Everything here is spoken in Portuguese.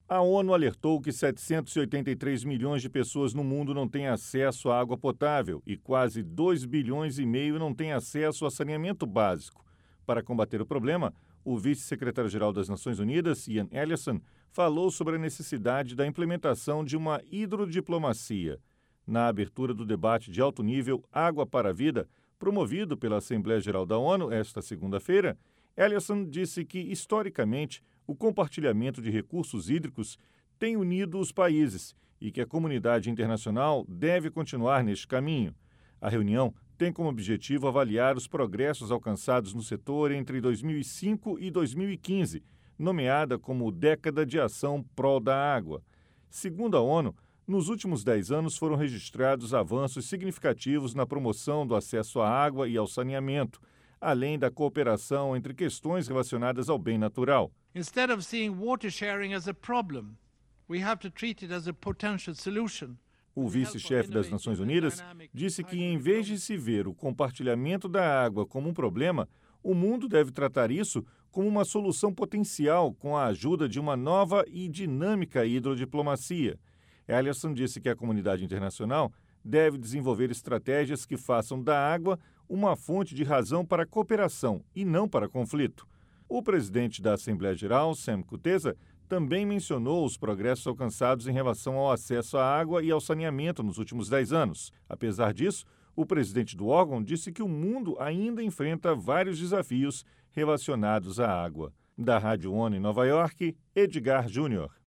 A ONU alertou que 783 milhões de pessoas no mundo não têm acesso à água potável e quase 2,5 bilhões não têm acesso a saneamento básico. Para combater o problema, o vice-secretário-geral das Nações Unidas, Ian Ellison, falou sobre a necessidade da implementação de uma hidrodiplomacia. Na abertura do debate de alto nível Água para a Vida, promovido pela Assembleia Geral da ONU esta segunda-feira, Ellison disse que, historicamente, o compartilhamento de recursos hídricos tem unido os países e que a comunidade internacional deve continuar neste caminho. A reunião tem como objetivo avaliar os progressos alcançados no setor entre 2005 e 2015, nomeada como Década de Ação Prol da Água. Segundo a ONU, nos últimos 10 anos foram registrados avanços significativos na promoção do acesso à água e ao saneamento, além da cooperação entre questões relacionadas ao bem natural. Instead of seeing water sharing as a problem, we have to treat it as a potential solution. O vice-chefe das Nações Unidas disse que, em vez de se ver o compartilhamento da água como um problema, o mundo deve tratar isso como uma solução potencial com a ajuda de uma nova e dinâmica hidrodiplomacia. Ellison disse que a comunidade internacional deve desenvolver estratégias que façam da água uma fonte de razão para cooperação e não para conflito. O presidente da Assembleia Geral, Sam Kutesa, também mencionou os progressos alcançados em relação ao acesso à água e ao saneamento nos últimos 10 anos. Apesar disso, o presidente do órgão disse que o mundo ainda enfrenta vários desafios relacionados à água. Da Rádio ONU em Nova York, Edgar Júnior.